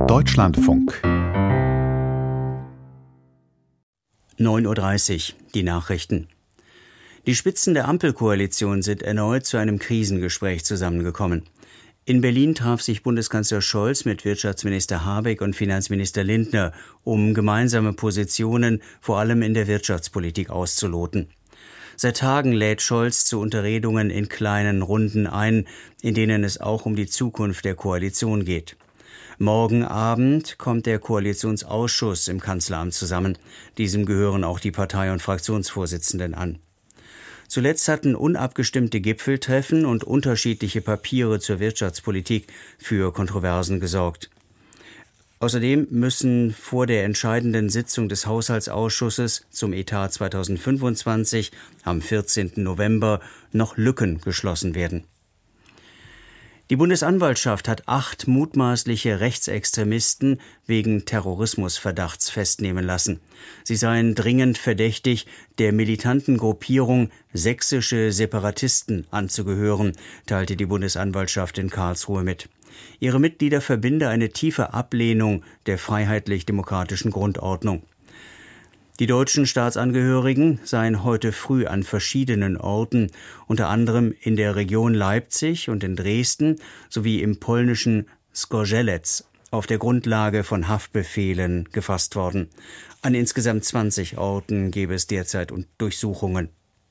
Deutschlandfunk 9:30 Uhr, die Nachrichten. Die Spitzen der Ampelkoalition sind erneut zu einem Krisengespräch zusammengekommen. In Berlin traf sich Bundeskanzler Scholz mit Wirtschaftsminister Habeck und Finanzminister Lindner, um gemeinsame Positionen vor allem in der Wirtschaftspolitik auszuloten. Seit Tagen lädt Scholz zu Unterredungen in kleinen Runden ein, in denen es auch um die Zukunft der Koalition geht. Morgen Abend kommt der Koalitionsausschuss im Kanzleramt zusammen. Diesem gehören auch die Partei- und Fraktionsvorsitzenden an. Zuletzt hatten unabgestimmte Gipfeltreffen und unterschiedliche Papiere zur Wirtschaftspolitik für Kontroversen gesorgt. Außerdem müssen vor der entscheidenden Sitzung des Haushaltsausschusses zum Etat 2025 am 14. November noch Lücken geschlossen werden. Die Bundesanwaltschaft hat 8 mutmaßliche Rechtsextremisten wegen Terrorismusverdachts festnehmen lassen. Sie seien dringend verdächtig, der militanten Gruppierung Sächsische Separatisten anzugehören, teilte die Bundesanwaltschaft in Karlsruhe mit. Ihre Mitglieder verbinde eine tiefe Ablehnung der freiheitlich-demokratischen Grundordnung. Die deutschen Staatsangehörigen seien heute früh an verschiedenen Orten, unter anderem in der Region Leipzig und in Dresden sowie im polnischen Zgorzelec, auf der Grundlage von Haftbefehlen gefasst worden. An insgesamt 20 Orten gäbe es derzeit Durchsuchungen.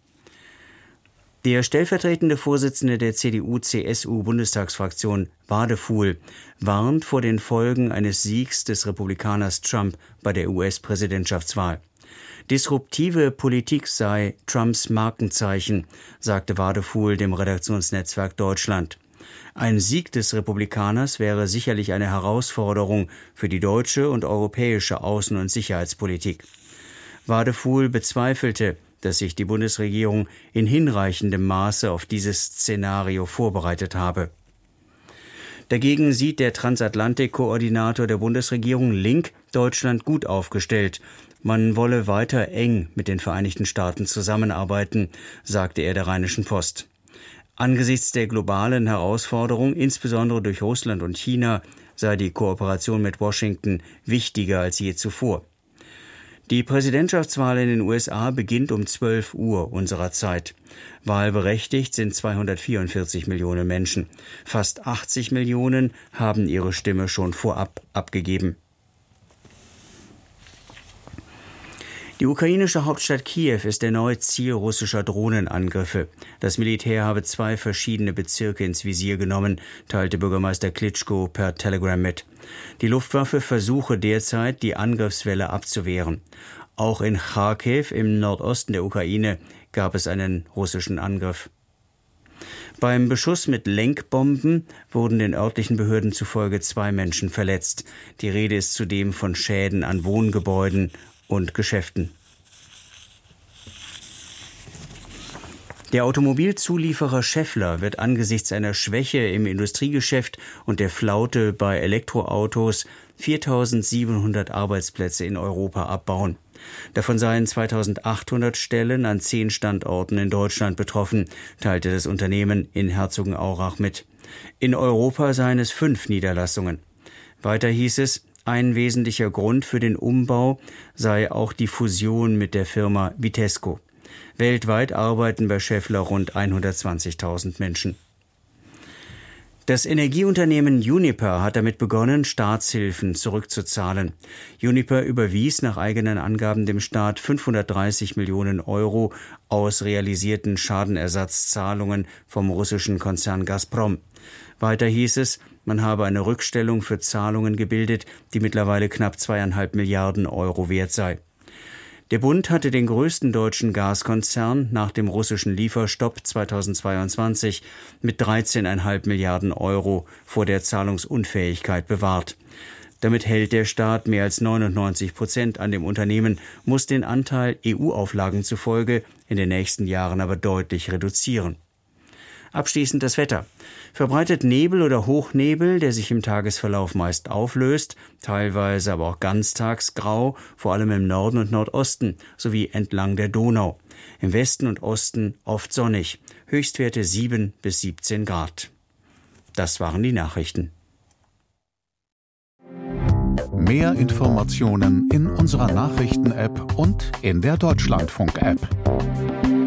Der stellvertretende Vorsitzende der CDU-CSU-Bundestagsfraktion, Wadefuhl, warnt vor den Folgen eines Siegs des Republikaners Trump bei der US-Präsidentschaftswahl. Disruptive Politik sei Trumps Markenzeichen, sagte Wadefuhl dem Redaktionsnetzwerk Deutschland. Ein Sieg des Republikaners wäre sicherlich eine Herausforderung für die deutsche und europäische Außen- und Sicherheitspolitik. Wadefuhl bezweifelte, dass sich die Bundesregierung in hinreichendem Maße auf dieses Szenario vorbereitet habe. Dagegen sieht der Transatlantik-Koordinator der Bundesregierung Link Deutschland gut aufgestellt. Man wolle weiter eng mit den Vereinigten Staaten zusammenarbeiten, sagte er der Rheinischen Post. Angesichts der globalen Herausforderung, insbesondere durch Russland und China, sei die Kooperation mit Washington wichtiger als je zuvor. Die Präsidentschaftswahl in den USA beginnt um 12 Uhr unserer Zeit. Wahlberechtigt sind 244 Millionen Menschen. Fast 80 Millionen haben ihre Stimme schon vorab abgegeben. Die ukrainische Hauptstadt Kiew ist erneut Ziel russischer Drohnenangriffe. Das Militär habe 2 verschiedene Bezirke ins Visier genommen, teilte Bürgermeister Klitschko per Telegram mit. Die Luftwaffe versuche derzeit, die Angriffswelle abzuwehren. Auch in Charkiw im Nordosten der Ukraine gab es einen russischen Angriff. Beim Beschuss mit Lenkbomben wurden den örtlichen Behörden zufolge 2 Menschen verletzt. Die Rede ist zudem von Schäden an Wohngebäuden und Geschäften. Der Automobilzulieferer Schaeffler wird angesichts einer Schwäche im Industriegeschäft und der Flaute bei Elektroautos 4.700 Arbeitsplätze in Europa abbauen. Davon seien 2.800 Stellen an 10 Standorten in Deutschland betroffen, teilte das Unternehmen in Herzogenaurach mit. In Europa seien es 5 Niederlassungen. Weiter hieß es, ein wesentlicher Grund für den Umbau sei auch die Fusion mit der Firma Vitesco. Weltweit arbeiten bei Schaeffler rund 120.000 Menschen. Das Energieunternehmen Uniper hat damit begonnen, Staatshilfen zurückzuzahlen. Uniper überwies nach eigenen Angaben dem Staat 530 Millionen Euro aus realisierten Schadenersatzzahlungen vom russischen Konzern Gazprom. Weiter hieß es, man habe eine Rückstellung für Zahlungen gebildet, die mittlerweile knapp 2,5 Milliarden Euro wert sei. Der Bund hatte den größten deutschen Gaskonzern nach dem russischen Lieferstopp 2022 mit 13,5 Milliarden Euro vor der Zahlungsunfähigkeit bewahrt. Damit hält der Staat mehr als 99% an dem Unternehmen, muss den Anteil EU-Auflagen zufolge in den nächsten Jahren aber deutlich reduzieren. Abschließend das Wetter. Verbreitet Nebel oder Hochnebel, der sich im Tagesverlauf meist auflöst, teilweise aber auch ganztags grau, vor allem im Norden und Nordosten sowie entlang der Donau. Im Westen und Osten oft sonnig. Höchstwerte 7 bis 17 Grad. Das waren die Nachrichten. Mehr Informationen in unserer Nachrichten-App und in der Deutschlandfunk-App.